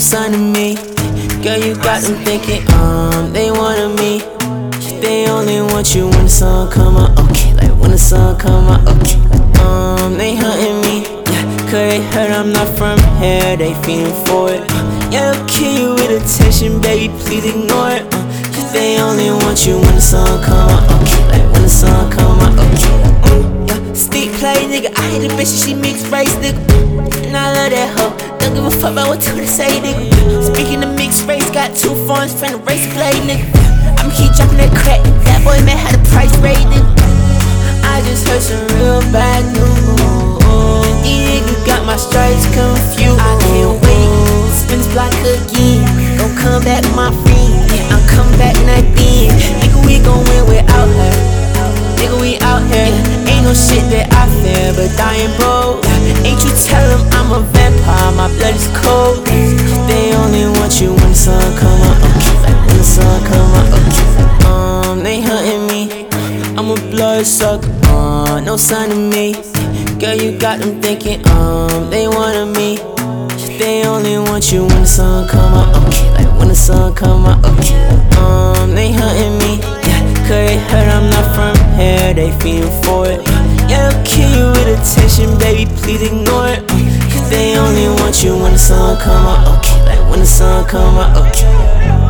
sign of me. Girl, you got them thinking, they wanted me. They only want you when the sun come out, okay. Like when the sun come out, okay. They hunting me, yeah, 'cause they heard I'm not from here. They feeling for it, yeah, I'll kill you with attention, baby, please ignore it, 'cause they only want you when the sun come out, okay. Like when the sun come out, okay. Yeah, steep play, nigga, I hate a bitch, she mixed race, nigga. And I love that hoe, don't give a fuck about what you say, nigga. Speaking of mixed race, got 2 phones, friend of race play, nigga. I'ma keep dropping that crack, that boy man had a price rate, nigga. I just heard some real bad news. These niggas got my stripes confused. I can't wait to spin this block again. Gon' come back my friend, yeah, I'm coming back like then. Nigga, we gon' win without her. Nigga, we out here, yeah. Ain't no shit that I fear, but dying broke. Ain't you tell them I'm a vampire, my blood is cold. They only want you when the sun come out, okay. Like when the sun come out, okay. They hunting me, I'm a bloodsucker, no sign of me. Girl, you got them thinking, they wanted me. They only want you when the sun come out, okay. Like when the sun come out, okay. They hunting me, yeah, 'cause they heard I'm not from here. They feeling for it, yeah, I'll kill you with attention, baby, please ignore it, 'cause they only want you when the sun come out, okay. Like when the sun come out, okay.